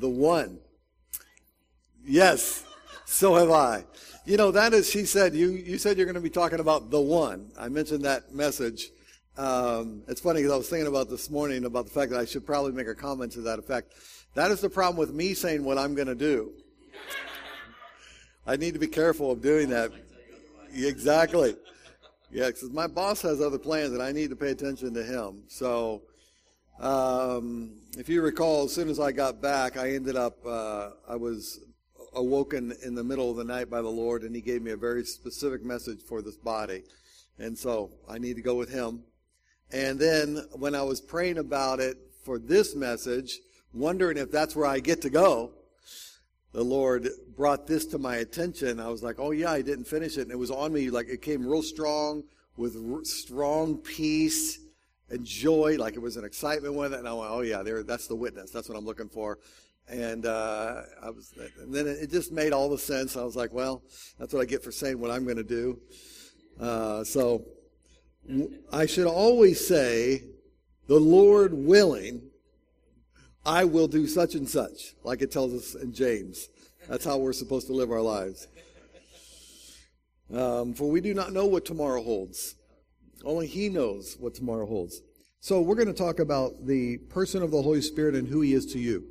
the one. Yes, so have I. You know, that is, she said, you said you're going to be talking about the one. I mentioned that message. It's funny because I was thinking about this morning about the fact that I should probably make a comment to that effect. That is the problem with me saying what I'm going to do. I need to be careful of doing that. Exactly. Yeah, because my boss has other plans and I need to pay attention to him. So, if you recall, as soon as I got back, I ended up, I was awoken in the middle of the night by the Lord, and He gave me a very specific message for this body. And so I need to go with Him. And then when I was praying about it for this message, wondering if that's where I get to go, the Lord brought this to my attention. I was like, oh yeah, I didn't finish it. And it was on me, like it came real strong with strong peace and joy, like it was an excitement with it. And I went, oh yeah, that's the witness. That's what I'm looking for. And and then it just made all the sense. I was like, well, that's what I get for saying what I'm going to do. So I should always say, the Lord willing, I will do such and such, like it tells us in James. That's how we're supposed to live our lives. For we do not know what tomorrow holds. Only He knows what tomorrow holds. So we're going to talk about the person of the Holy Spirit and who He is to you.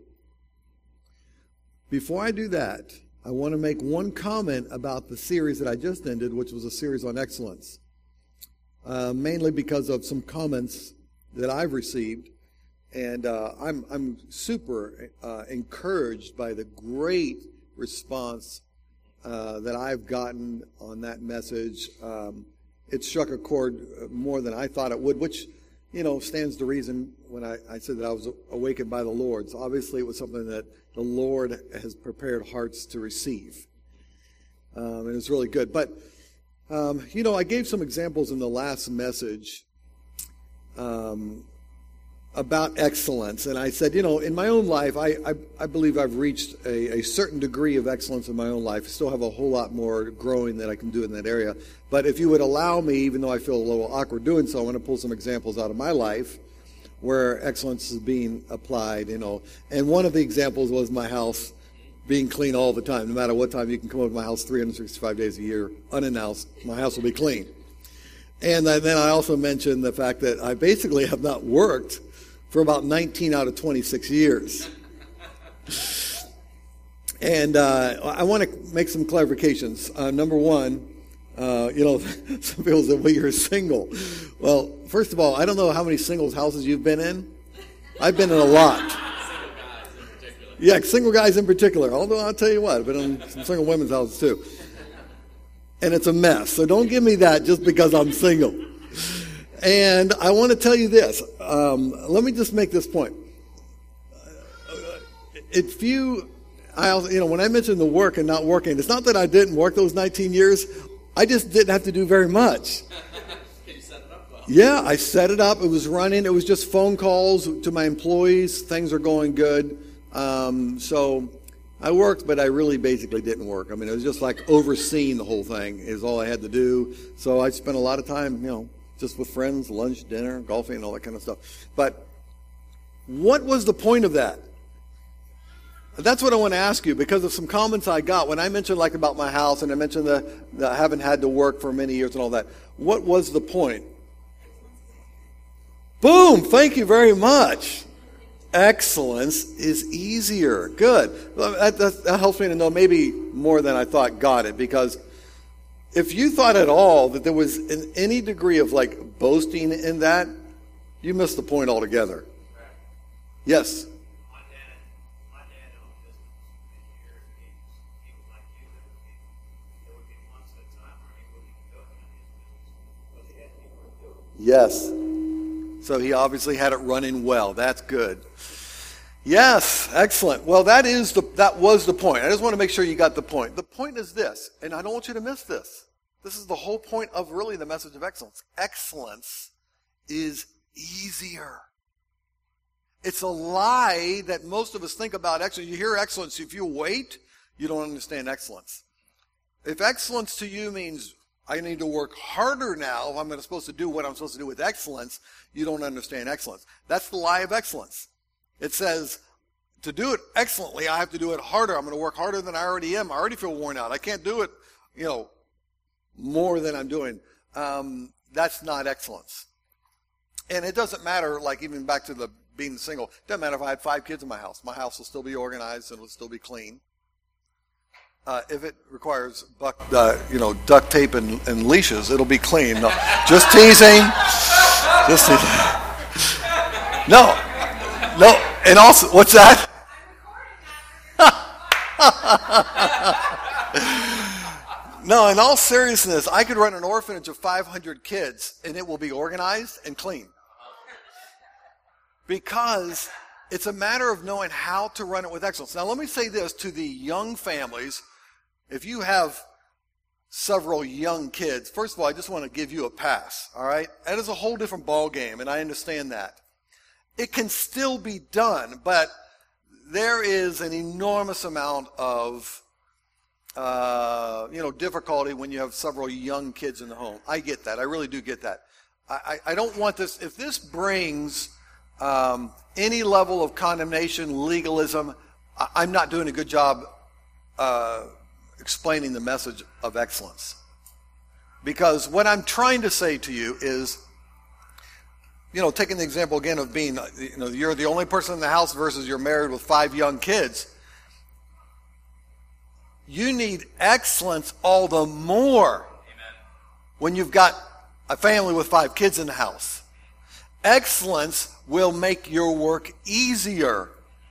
Before I do that, I want to make one comment about the series that I just ended, which was a series on excellence. Mainly because of some comments that I've received. And I'm super encouraged by the great response that I've gotten on that message. It struck a chord more than I thought it would, which, you know, stands to reason when I said that I was awakened by the Lord. So obviously it was something that the Lord has prepared hearts to receive. And it's really good. But, you know, I gave some examples in the last message about excellence. And I said, you know, in my own life, I believe I've reached a certain degree of excellence in my own life. I still have a whole lot more growing that I can do in that area. But if you would allow me, even though I feel a little awkward doing so, I want to pull some examples out of my life where excellence is being applied, you know. And one of the examples was my house being clean all the time. No matter what time you can come over to my house 365 days a year, unannounced, my house will be clean. And then I also mentioned the fact that I basically have not worked for about 19 out of 26 years. And I want to make some clarifications. Number one, you know, some people say, well, you're single. Well, first of all, I don't know how many singles houses you've been in. I've been in a lot. Yeah, single guys in particular. Although I'll tell you what, I've been in some single women's houses too. And it's a mess. So don't give me that just because I'm single. And I want to tell you this. Let me just make this point. When I mentioned the work and not working, it's not that I didn't work those 19 years. I just didn't have to do very much. Can you set it up well? Yeah, I set it up. It was running. It was just phone calls to my employees. Things are going good. So I worked, but I really basically didn't work. I mean, it was just like overseeing the whole thing is all I had to do. So I spent a lot of time, you know, just with friends, lunch, dinner, golfing, and all that kind of stuff. But what was the point of that? That's what I want to ask you, because of some comments I got when I mentioned like about my house and I mentioned that I haven't had to work for many years and all that. What was the point? Boom! Thank you very much. Excellence is easier. Good. That helps me to know maybe more than I thought got it, because if you thought at all that there was any degree of like boasting in that, you missed the point altogether. Yes? My dad owned a business for many years. He was like you. There would be months at a time where he wouldn't even go into his business because he had people to do it. Yes. So he obviously had it running well. That's good. Yes, excellent. Well, that was the point. I just want to make sure you got the point. The point is this, and I don't want you to miss this. This is the whole point of really the message of excellence. Excellence is easier. It's a lie that most of us think about excellence. You hear excellence, if you wait, you don't understand excellence. If excellence to you means I need to work harder now if I'm supposed to do what I'm supposed to do with excellence, you don't understand excellence. That's the lie of excellence. It says, to do it excellently, I have to do it harder. I'm going to work harder than I already am. I already feel worn out. I can't do it, more than I'm doing. That's not excellence. And it doesn't matter, like even back to the being single, it doesn't matter if I had 5 kids in my house. My house will still be organized and it'll still be clean. If it requires duct tape and leashes, it'll be clean. No, just teasing. Just teasing. No. And also, what's that? No, in all seriousness, I could run an orphanage of 500 kids and it will be organized and clean. Because it's a matter of knowing how to run it with excellence. Now, let me say this to the young families. If you have several young kids, first of all, I just want to give you a pass, all right? That is a whole different ball game, and I understand that. It can still be done, but there is an enormous amount of difficulty when you have several young kids in the home. I get that. I really do get that. I don't want this. If this brings any level of condemnation, legalism, I'm not doing a good job explaining the message of excellence. Because what I'm trying to say to you is, taking the example again of being, you're the only person in the house versus you're married with 5 young kids. You need excellence all the more. Amen. When you've got a family with 5 kids in the house. Excellence will make your work easier.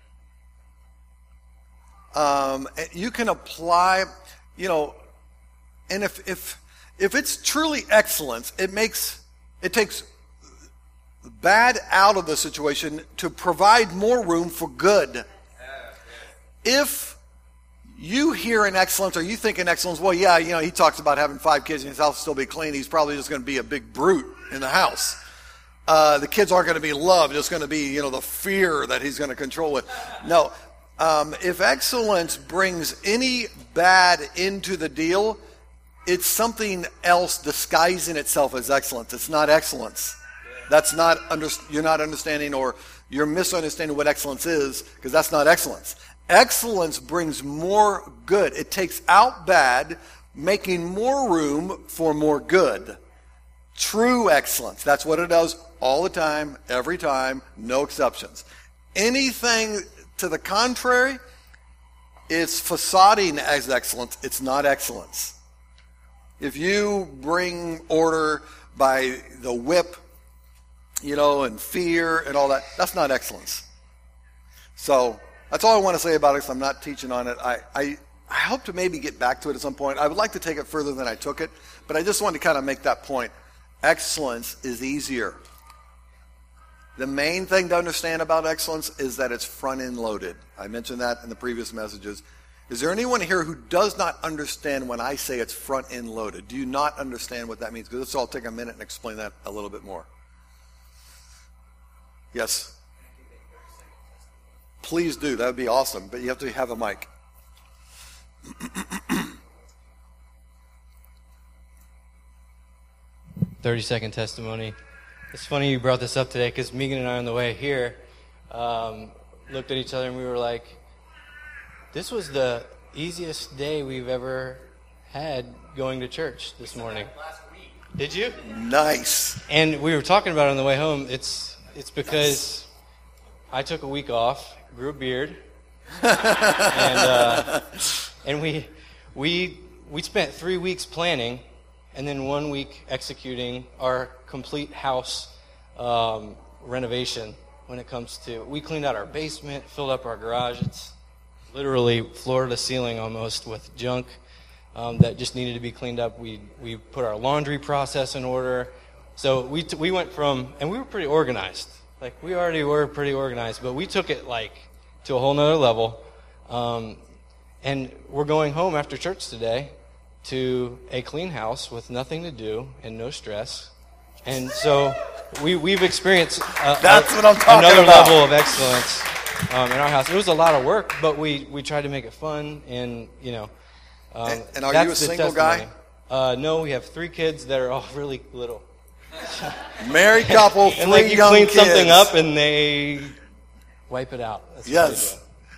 You can apply, and if it's truly excellence, it takes bad out of the situation to provide more room for good. If you hear in excellence, or you think in excellence, well, yeah, he talks about having 5 kids and his house will still be clean. He's probably just going to be a big brute in the house. The kids aren't going to be loved. It's going to be, the fear that he's going to control it. No. If excellence brings any bad into the deal, it's something else disguising itself as excellence. It's not excellence. That's not you're not understanding, or you're misunderstanding what excellence is, because that's not excellence. Excellence brings more good. It takes out bad, making more room for more good. True excellence. That's what it does all the time, every time, no exceptions. Anything to the contrary, it's facading as excellence. It's not excellence. If you bring order by the whip, and fear and all that, that's not excellence. So that's all I want to say about it, because I'm not teaching on it. I hope to maybe get back to it at some point. I would like to take it further than I took it, but I just wanted to kind of make that point. Excellence is easier. The main thing to understand about excellence is that it's front-end loaded. I mentioned that in the previous messages. Is there anyone here who does not understand when I say it's front-end loaded? Do you not understand what that means? Because I'll take a minute and explain that a little bit more. Yes? Please do. That would be awesome. But you have to have a mic. 30-second testimony. It's funny you brought this up today, because Megan and I on the way here looked at each other and we were like, this was the easiest day we've ever had going to church this morning. Last week. Did you? Nice. And we were talking about it on the way home. It's because I took a week off, grew a beard, and we spent 3 weeks planning, and then 1 week executing our complete house renovation. When it comes to, we cleaned out our basement, filled up our garage. It's literally floor to ceiling almost with junk that just needed to be cleaned up. We put our laundry process in order. So we went from, and we were pretty organized. Like, we already were pretty organized, but we took it to a whole nother level. And we're going home after church today to a clean house with nothing to do and no stress. And so we've experienced That's what I'm talking another about. level of excellence in our house. It was a lot of work, but we tried to make it fun, and and are that's you a the single testimony. guy? No, we have 3 kids that are all really little. Married couple, 3 and you young clean kids. something up and they wipe it out. That's what Yes. they do.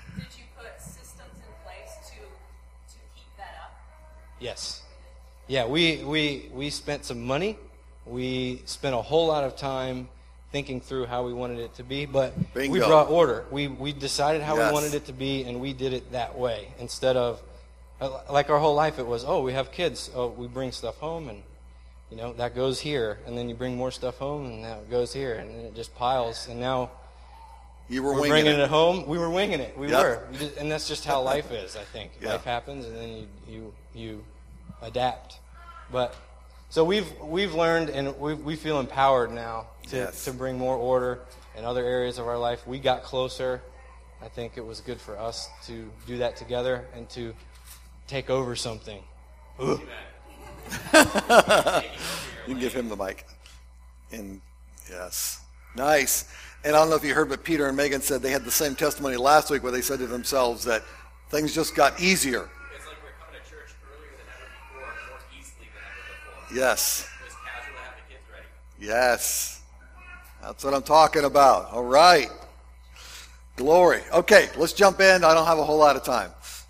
Yes. Yeah, we spent some money. We spent a whole lot of time thinking through how we wanted it to be, but Bingo. we brought order. We decided how Yes. we wanted it to be, and we did it that way. Instead of, like our whole life, it was, oh, we have kids. Oh, we bring stuff home, and that goes here. And then you bring more stuff home, and that goes here. And then it just piles. And now You were we're winging bringing it. it home. We were winging it. We Yep. were. And that's just how life is, I think. Yeah. Life happens, and then you adapt. But so we've learned, and we feel empowered now Yes. to bring more order in other areas of our life. We got closer. I think it was good for us to do that together and to take over something. You can give him the mic. And yes, nice. And I don't know if you heard, but Peter and Megan said they had the same testimony last week where they said to themselves that things just got easier. It's like we're coming to church earlier than ever before, more easily than ever before. Yes, It was casual to have the kids ready. yes. That's what I'm talking about. All right. Glory. Okay, let's jump in. I don't have a whole lot of time.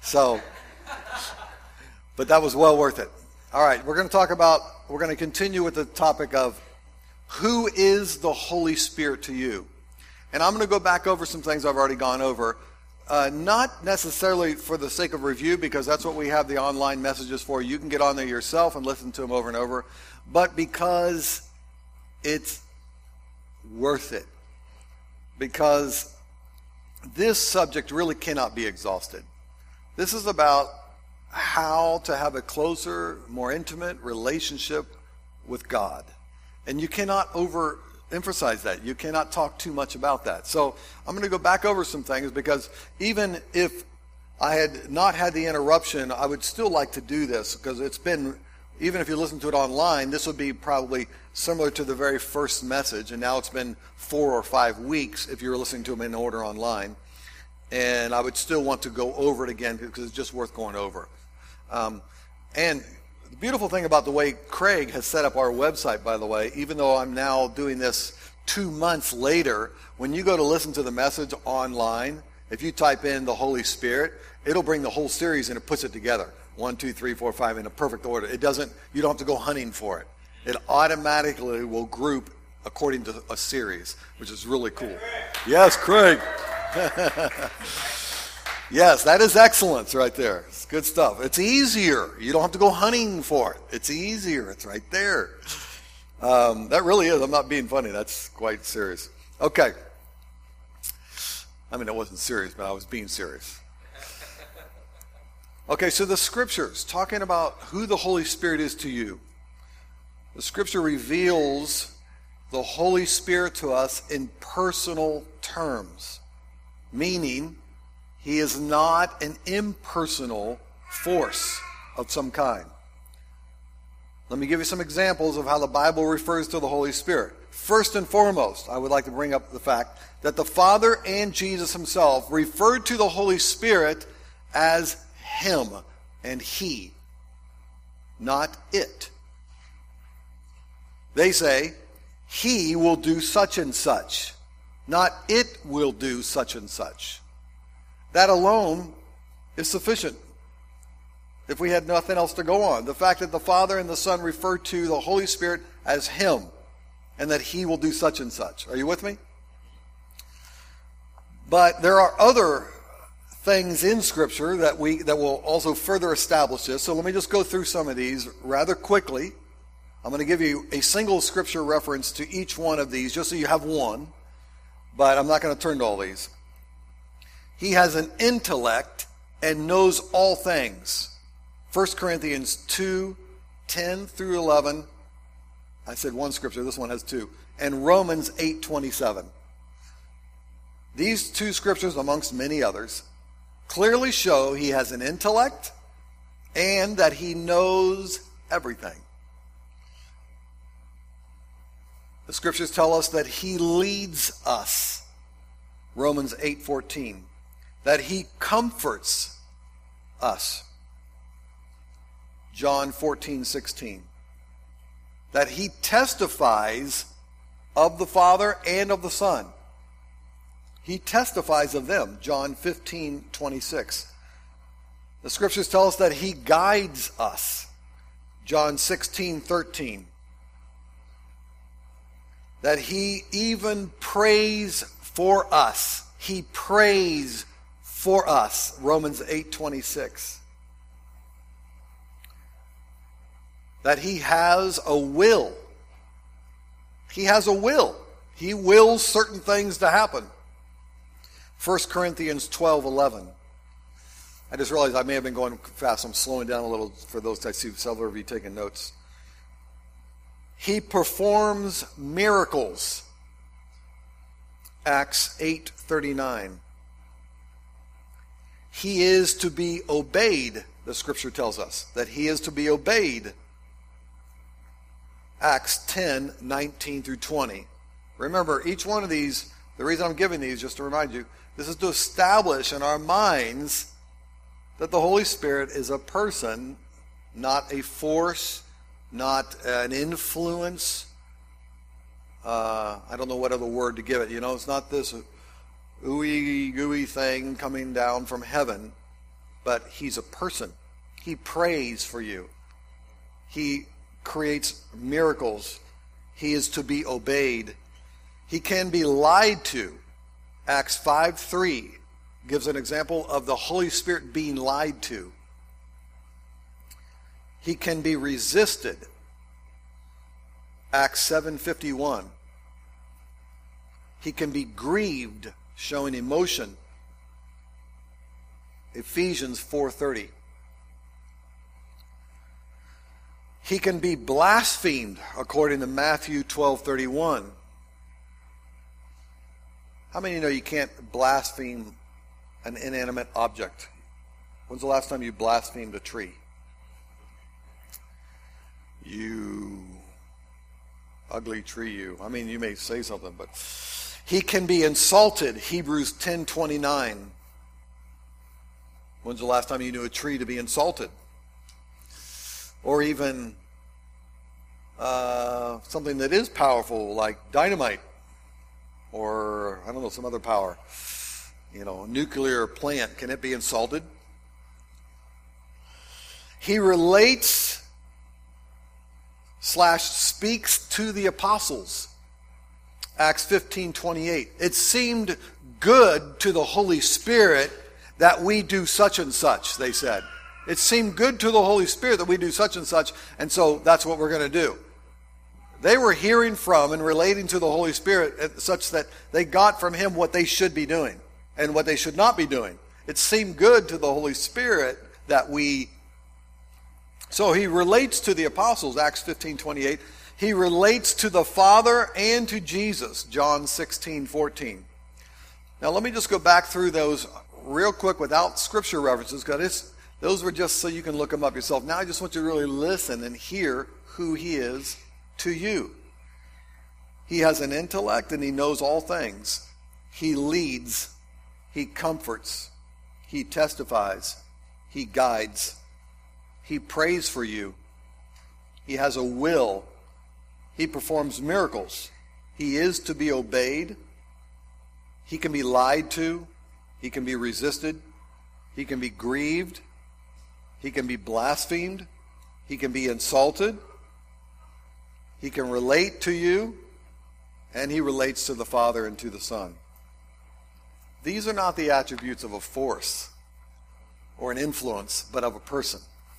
But that was well worth it. All right, we're going to continue with the topic of who is the Holy Spirit to you? And I'm going to go back over some things I've already gone over, not necessarily for the sake of review, because that's what we have the online messages for. You can get on there yourself and listen to them over and over, but because it's worth it. Because this subject really cannot be exhausted. This is about how to have a closer, more intimate relationship with God. And you cannot overemphasize that. You cannot talk too much about that. So I'm going to go back over some things, because even if I had not had the interruption, I would still like to do this, because it's been, even if you listen to it online, this would be probably similar to the very first message, and now it's been 4 or 5 weeks if you're listening to them in order online. And I would still want to go over it again, because it's just worth going over. And the beautiful thing about the way Craig has set up our website, by the way, even though I'm now doing this 2 months later, when you go to listen to the message online, if you type in the Holy Spirit, it'll bring the whole series and it puts it together. 1, 2, 3, 4, 5 in a perfect order. You don't have to go hunting for it. It automatically will group according to a series, which is really cool. Yes, Craig. Yes, that is excellence right there. It's good stuff. It's easier. You don't have to go hunting for it. It's easier. It's right there. That really is. I'm not being funny. That's quite serious. Okay. I mean, it wasn't serious, but I was being serious. Okay, so the scriptures, talking about who the Holy Spirit is to you. The scripture reveals the Holy Spirit to us in personal terms, meaning he is not an impersonal force of some kind. Let me give you some examples of how the Bible refers to the Holy Spirit. First and foremost, I would like to bring up the fact that the Father and Jesus himself referred to the Holy Spirit as him and he, not it. They say, he will do such and such, not it will do such and such. That alone is sufficient if we had nothing else to go on. The fact that the Father and the Son refer to the Holy Spirit as him and that he will do such and such. Are you with me? But there are other things in Scripture that will also further establish this. So let me just go through some of these rather quickly. I'm going to give you a single Scripture reference to each one of these just so you have one. But I'm not going to turn to all these. He has an intellect and knows all things. 1 Corinthians 2, 10 through 11. I said one scripture, this one has two. And Romans 8:27. These two scriptures, amongst many others, clearly show he has an intellect and that he knows everything. The scriptures tell us that he leads us. Romans 8:14. That he comforts us. John 14:16. That he testifies of the Father and of the Son. He testifies of them. John 15:26. The scriptures tell us that he guides us. John 16:13. That he even prays for us. He prays for us. Romans 8:26. That he has a will. He has a will. He wills certain things to happen. 1 Corinthians 12:11. I just realized I may have been going fast. I'm slowing down a little for those I see several of you taking notes. He performs miracles. Acts 8:39. He is to be obeyed, the scripture tells us, that he is to be obeyed. Acts 10:19 through 20. Remember, each one of these, the reason I'm giving these, just to remind you, this is to establish in our minds that the Holy Spirit is a person, not a force, not an influence. I don't know what other word to give it. It's not this ooey gooey thing coming down from heaven, but he's a person. He prays for you. He creates miracles. He is to be obeyed. He can be lied to. Acts 5:3 gives an example of the Holy Spirit being lied to. He can be resisted. Acts 7:51. He can be grieved, showing emotion. Ephesians 4:30. He can be blasphemed, according to Matthew 12:31. How many know you can't blaspheme an inanimate object? When's the last time you blasphemed a tree? You ugly tree, you. I mean, you may say something, but he can be insulted. Hebrews 10:29. When's the last time you knew a tree to be insulted? Or even something that is powerful, like dynamite, or I don't know, some other power. Nuclear plant. Can it be insulted? He relates / speaks to the apostles. Acts 15:28. It seemed good to the Holy Spirit that we do such and such, they said. It seemed good to the Holy Spirit that we do such and such, and so that's what we're going to do. They were hearing from and relating to the Holy Spirit such that they got from him what they should be doing and what they should not be doing. It seemed good to the Holy Spirit that we... So he relates to the apostles, Acts 15:28. He relates to the Father and to Jesus, John 16:14. Now let me just go back through those real quick without scripture references, because those were just so you can look them up yourself. Now I just want you to really listen and hear who he is to you. He has an intellect and he knows all things. He leads. He comforts. He testifies. He guides. He prays for you. He has a will. He performs miracles. He is to be obeyed. He can be lied to. He can be resisted. He can be grieved. He can be blasphemed. He can be insulted. He can relate to you. And he relates to the Father and to the Son. These are not the attributes of a force or an influence, but of a person.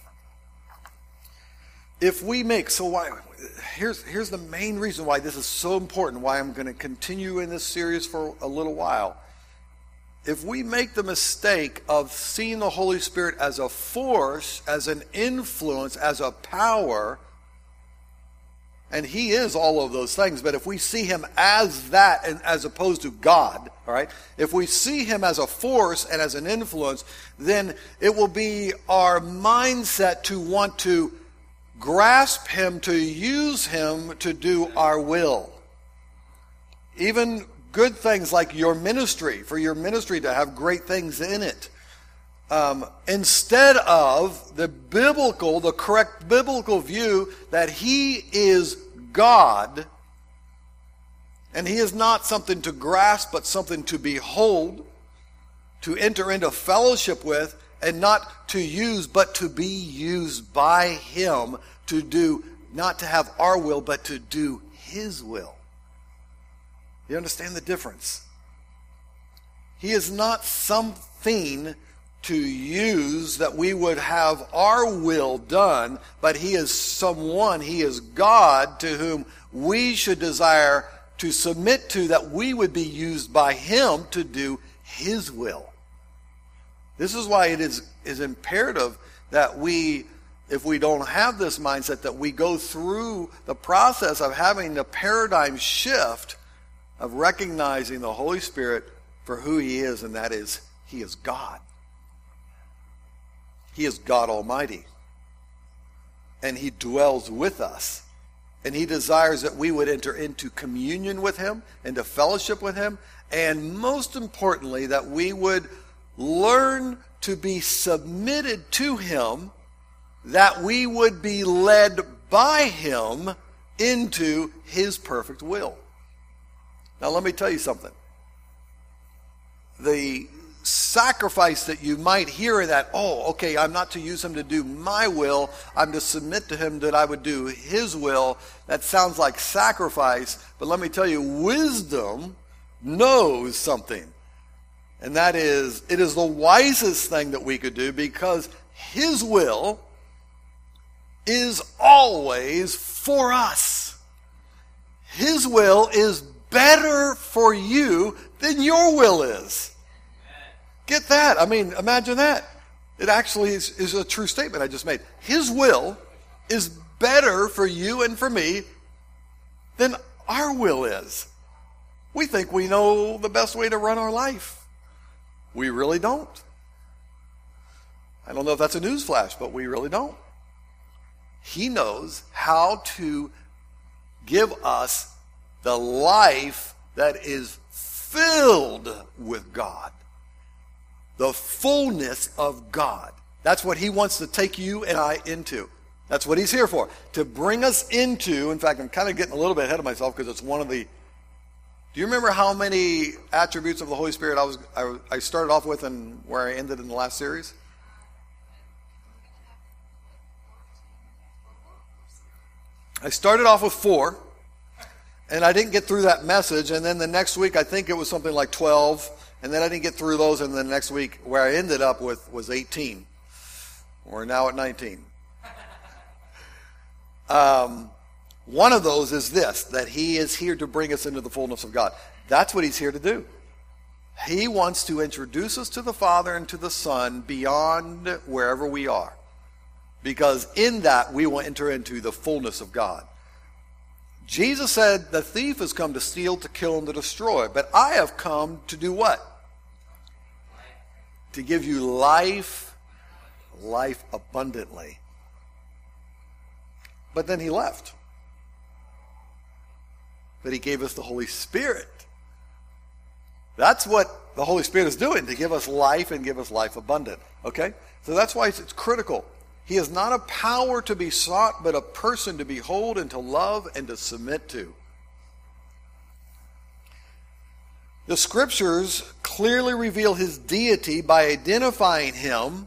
If we make, here's the main reason why this is so important, why I'm going to continue in this series for a little while. If we make the mistake of seeing the Holy Spirit as a force, as an influence, as a power, and he is all of those things, but if we see him as that and as opposed to God, all right, if we see him as a force and as an influence, then it will be our mindset to want to grasp him, to use him to do our will. Even good things like your ministry, for your ministry to have great things in it. Instead of the correct biblical view that he is God, and he is not something to grasp, but something to behold, to enter into fellowship with, and not to use, but to be used by him to do, not to have our will, but to do his will. You understand the difference? He is not something to use that we would have our will done, but he is someone, he is God to whom we should desire to submit to, that we would be used by him to do his will. This is why it is imperative that we, if we don't have this mindset, that we go through the process of having the paradigm shift of recognizing the Holy Spirit for who he is, and that is, he is God. He is God Almighty. And he dwells with us. And he desires that we would enter into communion with him, into fellowship with him, and most importantly, that we would learn to be submitted to him, that we would be led by him into his perfect will. Now let me tell you something. The sacrifice that you might hear in that, oh, okay, I'm not to use him to do my will, I'm to submit to him that I would do his will. That sounds like sacrifice, but let me tell you, wisdom knows something. And that is, it is the wisest thing that we could do, because his will is always for us. His will is better for you than your will is. Get that? I mean, imagine that. It actually is a true statement I just made. His will is better for you and for me than our will is. We think we know the best way to run our life. We really don't. I don't know if that's a newsflash, but we really don't. He knows how to give us the life that is filled with God. The fullness of God. That's what he wants to take you and I into. That's what he's here for. To bring us into, in fact, I'm kind of getting a little bit ahead of myself because it's one of the, do you remember how many attributes of the Holy Spirit I started off with and where I ended in the last series? I started off with 4, and I didn't get through that message, and then the next week I think it was something like 12, and then I didn't get through those, and then the next week where I ended up with was 18. We're now at 19. One of those is this, that he is here to bring us into the fullness of God. That's what he's here to do. He wants to introduce us to the Father and to the Son beyond wherever we are. Because in that we will enter into the fullness of God. Jesus said, the thief has come to steal, to kill, and to destroy. But I have come to do what? To give you life, life abundantly. But then he left. But he gave us the Holy Spirit. That's what the Holy Spirit is doing, to give us life and give us life abundant. Okay? So that's why it's critical. He is not a power to be sought, but a person to behold and to love and to submit to. The scriptures clearly reveal his deity by identifying him.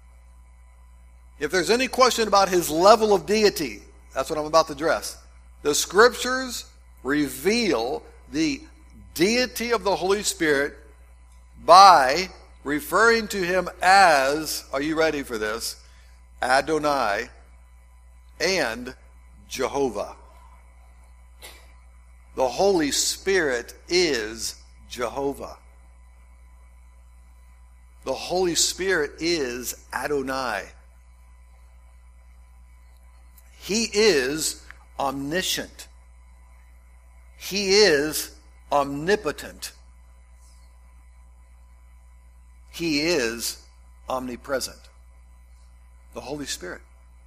If there's any question about his level of deity, that's what I'm about to address. The scriptures reveal the deity of the Holy Spirit by referring to him as, are you ready for this? Adonai and Jehovah. The Holy Spirit is Jehovah. The Holy Spirit is Adonai. He is omniscient. He is omnipotent. He is omnipresent. The Holy Spirit.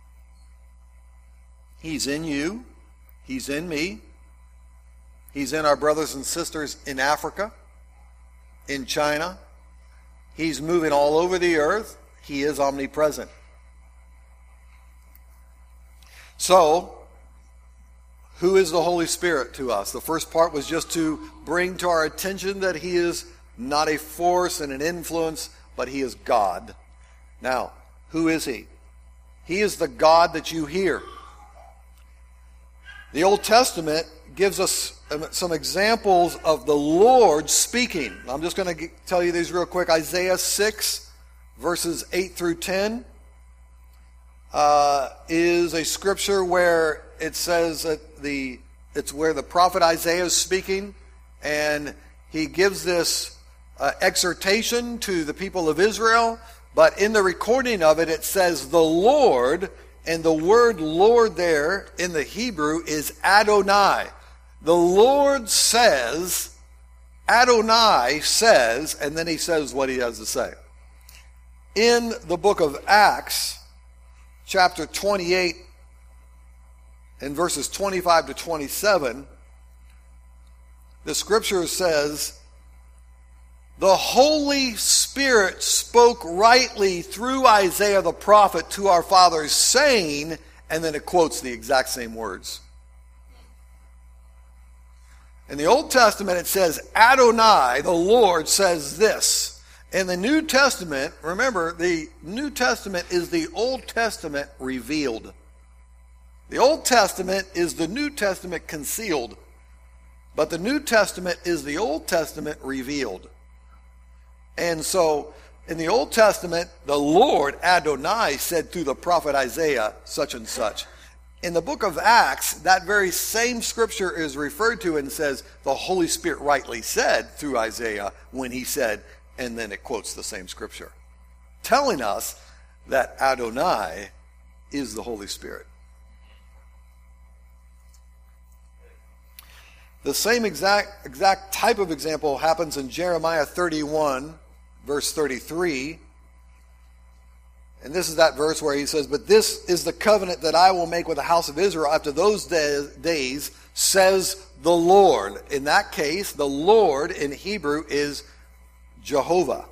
He's in you. He's in me. He's in our brothers and sisters in Africa, in China. He's moving all over the earth. He is omnipresent. So, who is the Holy Spirit to us? The first part was just to bring to our attention that he is not a force and an influence, but he is God. Now, who is he? He is the God that you hear. The Old Testament gives us some examples of the Lord speaking. I'm just going to tell you these real quick. Isaiah 6, verses 8 through 10 is a scripture where it says that it's where the prophet Isaiah is speaking, and he gives this exhortation to the people of Israel. But in the recording of it, it says the Lord, and the word Lord there in the Hebrew is Adonai. The Lord says, Adonai says, and then he says what he has to say. In the book of Acts, chapter 28, and verses 25 to 27, the scripture says, the Holy Spirit spoke rightly through Isaiah the prophet to our fathers, saying, and then it quotes the exact same words. In the Old Testament, it says, Adonai, the Lord, says this. In the New Testament, remember, the New Testament is the Old Testament revealed. The Old Testament is the New Testament concealed. But the New Testament is the Old Testament revealed. And so, in the Old Testament, the Lord, Adonai, said through the prophet Isaiah, such and such. In the book of Acts, that very same scripture is referred to and says, the Holy Spirit rightly said through Isaiah when he said, and then it quotes the same scripture, telling us that Adonai is the Holy Spirit. The same exact type of example happens in Jeremiah 31, verse 33. And this is that verse where he says, but this is the covenant that I will make with the house of Israel after those days, says the Lord. In that case, the Lord in Hebrew is Jehovah.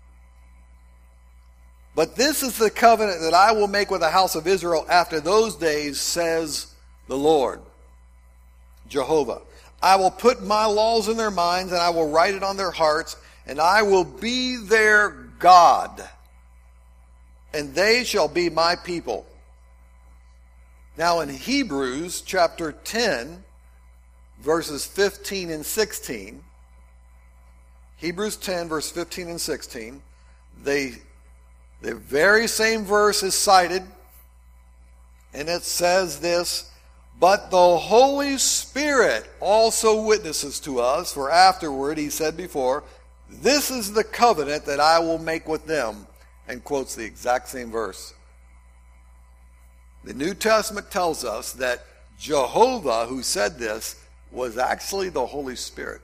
But this is the covenant that I will make with the house of Israel after those days, says the Lord, Jehovah. I will put my laws in their minds, and I will write it on their hearts, and I will be their God, and they shall be my people. Now in Hebrews chapter 10, verses 15 and 16, Hebrews 10, verse 15 and 16, the very same verse is cited, and it says this, but the Holy Spirit also witnesses to us, for afterward, he said before, this is the covenant that I will make with them, and quotes the exact same verse. The New Testament tells us that Jehovah, who said this, was actually the Holy Spirit.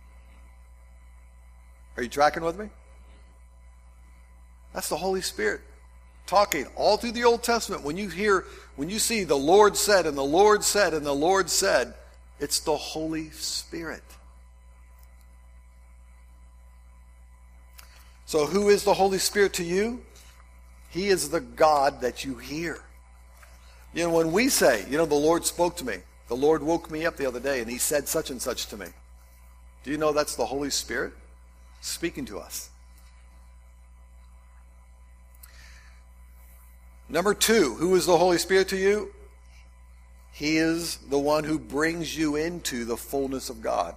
Are you tracking with me? That's the Holy Spirit talking all through the Old Testament. When you see the Lord said, and the Lord said, and the Lord said, it's the Holy Spirit. So who is the Holy Spirit to you? He is the God that you hear. You know, when we say, the Lord spoke to me. The Lord woke me up the other day and he said such and such to me. Do you know that's the Holy Spirit speaking to us? Number 2, who is the Holy Spirit to you? He is the one who brings you into the fullness of God.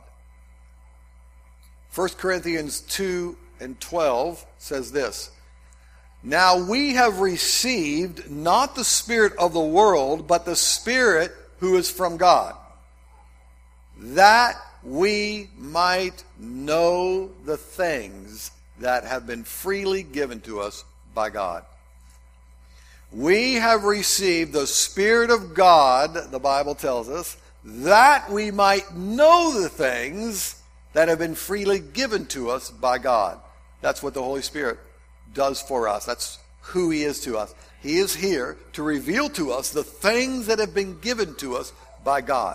1 Corinthians 2 and 12 says this, now we have received not the spirit of the world, but the Spirit who is from God, that we might know the things that have been freely given to us by God. We have received the Spirit of God, the Bible tells us, that we might know the things that have been freely given to us by God. That's what the Holy Spirit does for us. That's who he is to us. He is here to reveal to us the things that have been given to us by God.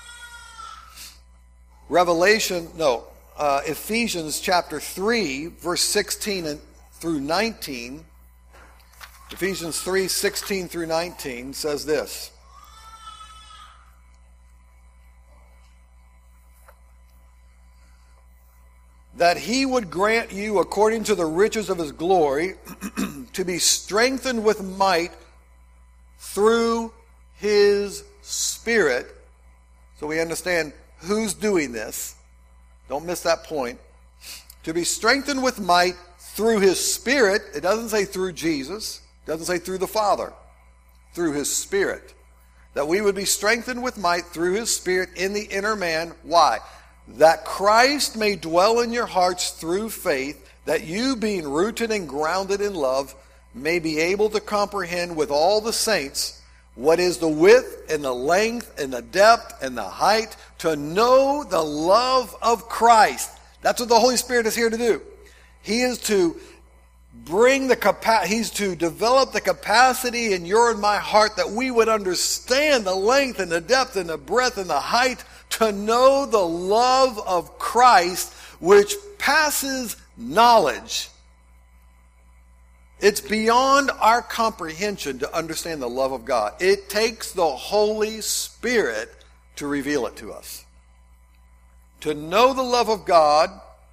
Ephesians chapter 3, verse 16 through 19. Ephesians 3, 16 through 19 says this. that he would grant you, according to the riches of his glory, to be strengthened with might through his Spirit. So we understand who's doing this. Don't miss that point. To be strengthened with might through his Spirit. It doesn't say through Jesus. It doesn't say through the Father. Through his Spirit. That we would be strengthened with might through his Spirit in the inner man. Why? That Christ may dwell in your hearts through faith, that you, being rooted and grounded in love, may be able to comprehend with all the saints what is the width and the length and the depth and the height, to know the love of Christ. That's what the Holy Spirit is here to do. He is to bring he's to develop the capacity in your and my heart that we would understand the length and the depth and the breadth and the height, to know the love of Christ, which passes knowledge. It's beyond our comprehension to understand the love of God. It takes the Holy Spirit to reveal it to us. To know the love of God,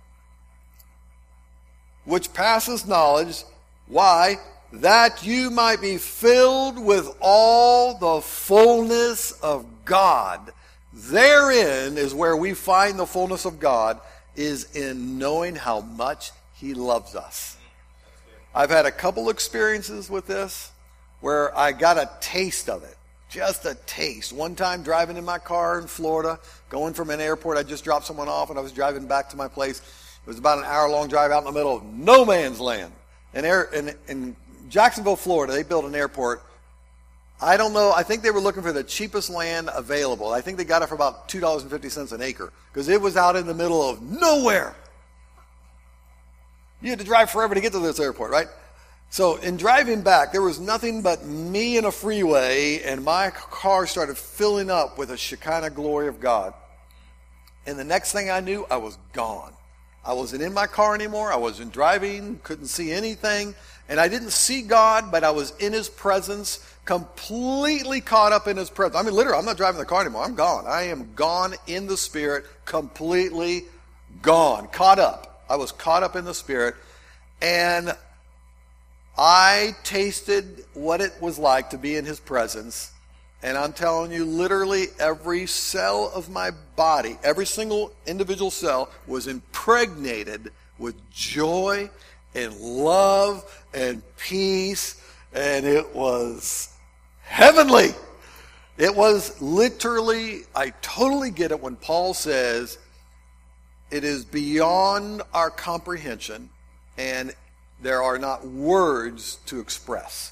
which passes knowledge. Why? That you might be filled with all the fullness of God. Therein is where we find the fullness of God, is in knowing how much he loves us. I've had a couple experiences with this where I got a taste of it. Just a taste. One time driving in my car in Florida, going from an airport, I just dropped someone off and I was driving back to my place. It was about an hour-long drive out in the middle of no man's land. In Jacksonville, Florida, they built an airport. I don't know. I think they were looking for the cheapest land available. I think they got it for about $2.50 an acre because it was out in the middle of nowhere. You had to drive forever to get to this airport, right? So in driving back, there was nothing but me and a freeway, and my car started filling up with a Shekinah glory of God. And the next thing I knew, I was gone. I wasn't in my car anymore. I wasn't driving, couldn't see anything. And I didn't see God, but I was in his presence, completely caught up in his presence. I mean, literally, I'm not driving the car anymore. I'm gone. I am gone in the Spirit, completely gone, caught up. I was caught up in the Spirit, and I tasted what it was like to be in his presence. And I'm telling you, literally every cell of my body, every single individual cell was impregnated with joy and love and peace, and it was heavenly. It was literally, I totally get it when Paul says, it is beyond our comprehension, and there are not words to express.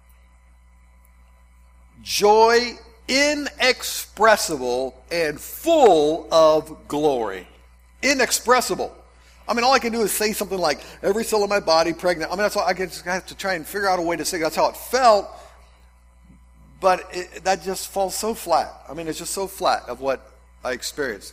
Joy inexpressible and full of glory. Inexpressible. I mean, all I can do is say something like, every cell of my body pregnant. I mean, that's all I have to try and figure out a way to say. That's how it felt. But that just falls so flat. I mean, it's just so flat of what I experienced.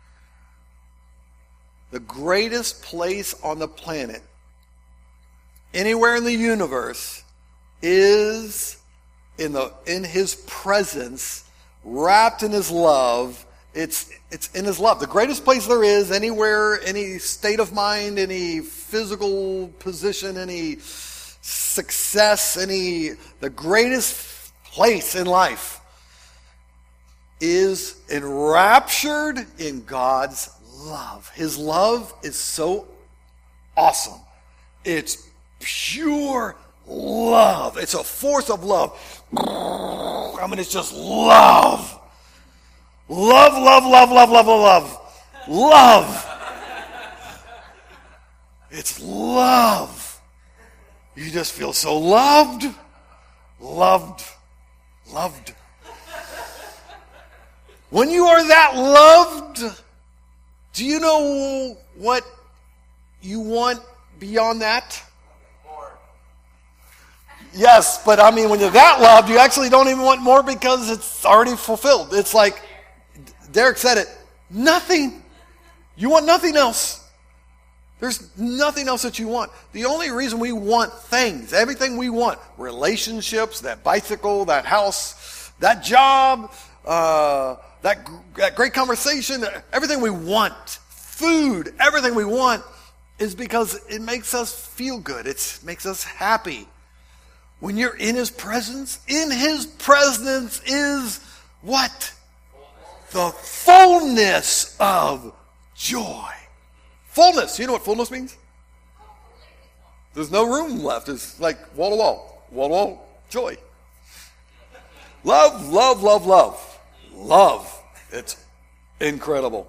The greatest place on the planet, anywhere in the universe, is in his presence, wrapped in his love. It's in his love. The greatest place there is, anywhere, any state of mind, any physical position, any success, the greatest place in life is enraptured in God's love. His love is so awesome. It's pure love. It's a force of love. I mean, it's just love. Love, love, love, love, love, love, love. Love. It's love. You just feel so loved. Loved. Loved. When you are that loved, do you know what you want beyond that? Yes, but I mean, when you're that loved, you actually don't even want more because it's already fulfilled. It's like, Derek said it, nothing. You want nothing else. There's nothing else that you want. The only reason we want things, everything we want, relationships, that bicycle, that house, that job, that great conversation, everything we want, food, everything we want, is because it makes us feel good. It makes us happy. When you're in His presence is what? The fullness of joy. Fullness. You know what fullness means? There's no room left. It's like wall to wall. Wall to wall. Joy. Love, love, love, love. Love. It's incredible.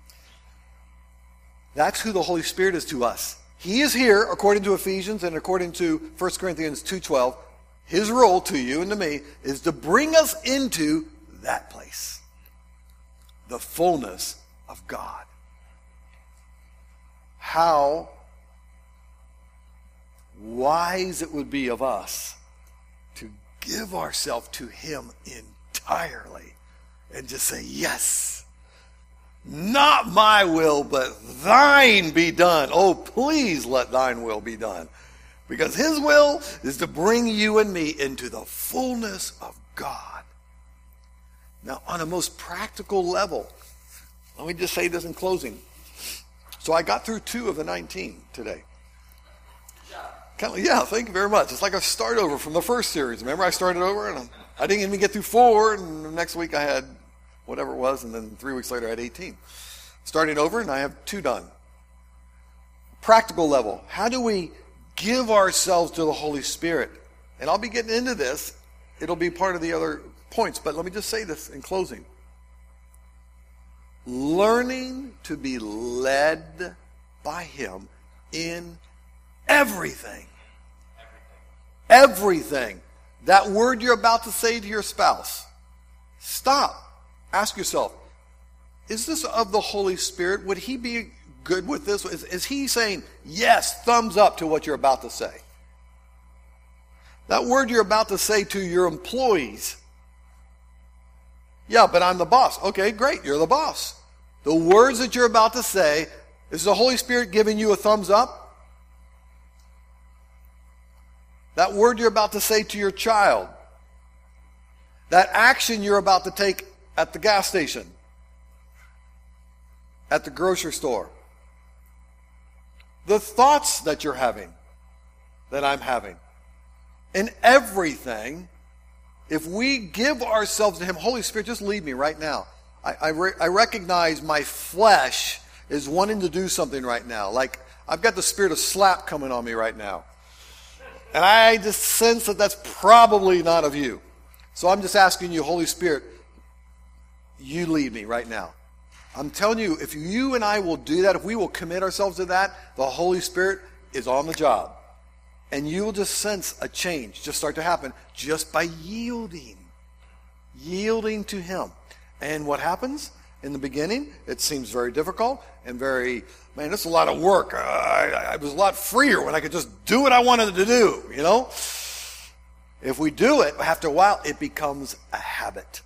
That's who the Holy Spirit is to us. He is here, according to Ephesians and according to 1 Corinthians 2:12. His role to you and to me is to bring us into that place. The fullness of God. How wise it would be of us to give ourselves to Him entirely and just say, yes, not my will, but thine be done. Oh, please let thine will be done. Because His will is to bring you and me into the fullness of God. Now, on a most practical level, let me just say this in closing. So I got through 2 of the 19 today. Yeah, thank you very much. It's like a start over from the first series. Remember, I started over and I didn't even get through 4, and the next week I had whatever it was, and then 3 weeks later I had 18. Starting over, and I have 2 done. Practical level. How do we give ourselves to the Holy Spirit? And I'll be getting into this. It'll be part of the other points, but let me just say this in closing. Learning to be led by Him in everything. Everything. That word you're about to say to your spouse, stop. Ask yourself, is this of the Holy Spirit? Would He be good with this? Is He saying, yes, thumbs up to what you're about to say? That word you're about to say to your employees. Yeah, but I'm the boss. Okay, great, you're the boss. The words that you're about to say, is the Holy Spirit giving you a thumbs up? That word you're about to say to your child. That action you're about to take at the gas station. At the grocery store. The thoughts that you're having. That I'm having. In everything, if we give ourselves to Him, Holy Spirit, just lead me right now. I recognize my flesh is wanting to do something right now. Like, I've got the spirit of slap coming on me right now. And I just sense that that's probably not of you. So I'm just asking you, Holy Spirit, you lead me right now. I'm telling you, if you and I will do that, if we will commit ourselves to that, the Holy Spirit is on the job. And you will just sense a change just start to happen just by yielding. Yielding to Him. And what happens? In the beginning, it seems very difficult and very, man, this is a lot of work. I was a lot freer when I could just do what I wanted to do, you know? If we do it, after a while, it becomes a habit.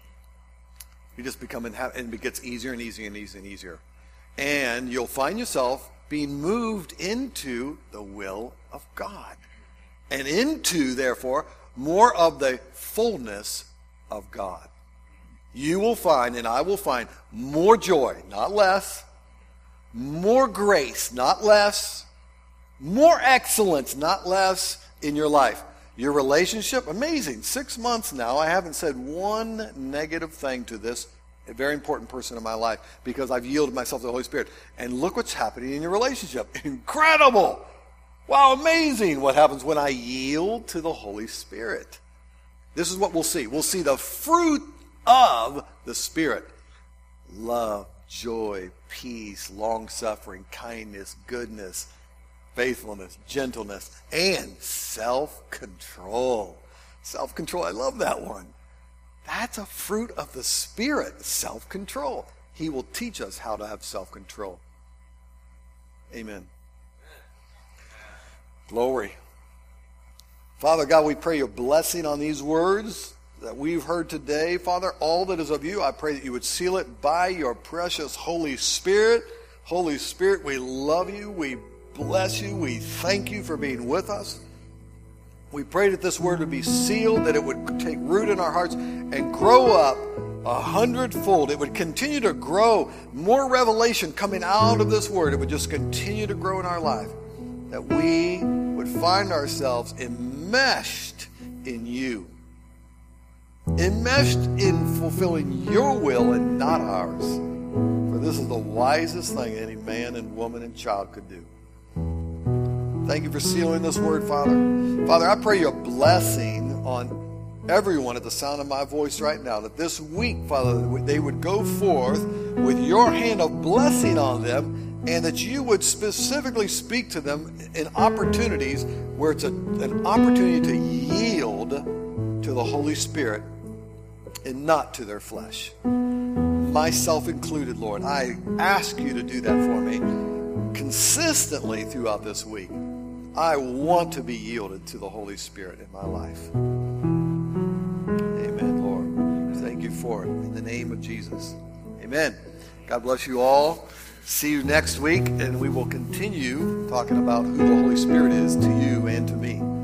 You just become in habit, and it gets easier and easier and easier and easier. And you'll find yourself being moved into the will of God. And into, therefore, more of the fullness of God. You will find, and I will find, more joy, not less. More grace, not less. More excellence, not less, in your life. Your relationship, amazing. 6 months now, I haven't said one negative thing to this a very important person in my life because I've yielded myself to the Holy Spirit. And look what's happening in your relationship. Incredible. Wow, amazing what happens when I yield to the Holy Spirit. This is what we'll see. We'll see the fruit of the Spirit. Love, joy, peace, long-suffering, kindness, goodness, faithfulness, gentleness, and self-control. Self-control, I love that one. That's a fruit of the Spirit, self-control. He will teach us how to have self-control. Amen. Glory. Father God, we pray your blessing on these words that we've heard today. Father, all that is of you, I pray that you would seal it by your precious Holy Spirit. Holy Spirit, we love you. We bless you. We thank you for being with us. We pray that this word would be sealed, that it would take root in our hearts and grow up 100-fold. It would continue to grow. More revelation coming out of this word. It would just continue to grow in our life. That we would find ourselves enmeshed in you. Enmeshed in fulfilling your will and not ours. For this is the wisest thing any man and woman and child could do. Thank you for sealing this word, Father. Father, I pray your blessing on everyone at the sound of my voice right now, that this week, Father, they would go forth with your hand of blessing on them, and that you would specifically speak to them in opportunities where it's an opportunity to yield to the Holy Spirit and not to their flesh. Myself included, Lord, I ask you to do that for me consistently throughout this week. I want to be yielded to the Holy Spirit in my life. Amen, Lord. Thank you for it. In the name of Jesus. Amen. God bless you all. See you next week, and we will continue talking about who the Holy Spirit is to you and to me.